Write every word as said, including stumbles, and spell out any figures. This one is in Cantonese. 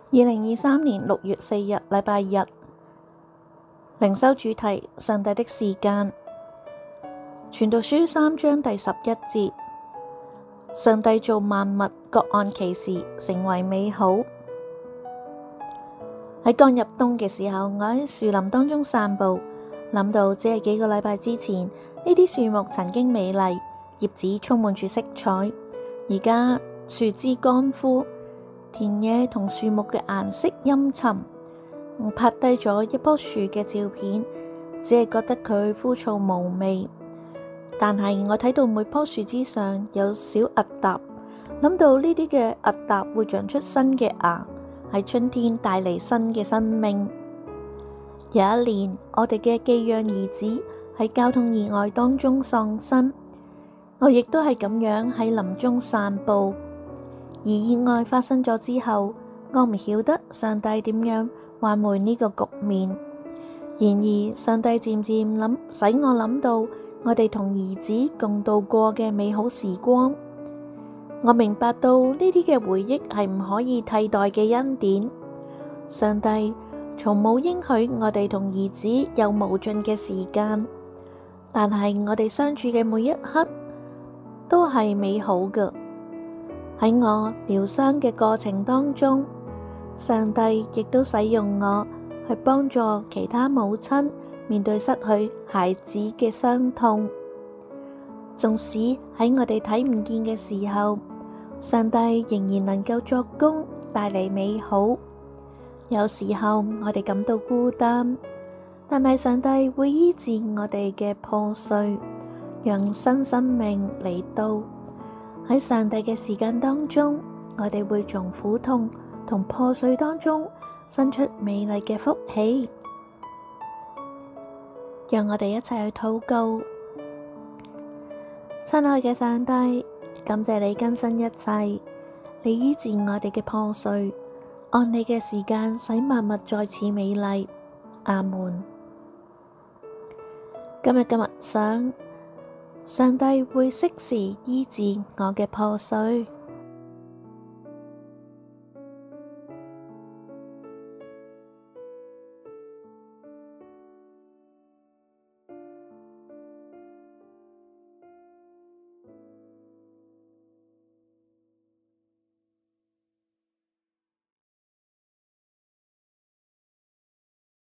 二零二三年六月四日，禮拜日，靈修主題：上帝的時間。傳道書三章第十一節：上帝造萬物，各按其時，成為美好。喺剛入冬嘅時候，我喺樹林當中散步，諗到只係幾個禮拜之前，呢啲樹木曾經美麗，葉子充滿住色彩，而家樹枝乾枯。田野同樹木嘅顏色陰沉，我拍低咗一棵樹嘅照片，只係覺得佢枯燥無味。但係我睇到每棵樹枝上有小疙瘩，諗到呢啲嘅疙瘩會長出新嘅芽，喺春天帶嚟新嘅生命。有一年，我哋嘅寄養兒子喺交通意外當中喪生，我亦都係咁樣喺林中散步。而意外發生咗之後，我唔曉得上帝點樣挽回呢個局面。然而，上帝漸漸諗使我諗到我哋同兒子共度過嘅美好時光。我明白到呢啲嘅回憶係唔可以替代嘅恩典。上帝從冇應許我哋同兒子有無盡嘅時間，但係我哋相處嘅每一刻都係美好嘅。喺我療傷嘅過程當中，上帝亦都使用我去幫助其他母親面對失去孩子嘅傷痛。縱使喺我哋睇唔見嘅時候，上帝仍然能夠作工帶嚟美好。有時候我哋感到孤單，但係上帝會醫治我哋嘅破碎，讓新生命嚟到。喺上帝嘅時間當中，我哋會從苦痛同破碎當中生出美麗嘅福氣。讓我哋一齊去禱告。親愛嘅上帝，感謝你更新一切，你醫治我哋嘅破碎，按你嘅時間使萬物再次美麗。阿門。今日嘅默想，上帝會適時醫治我嘅破碎。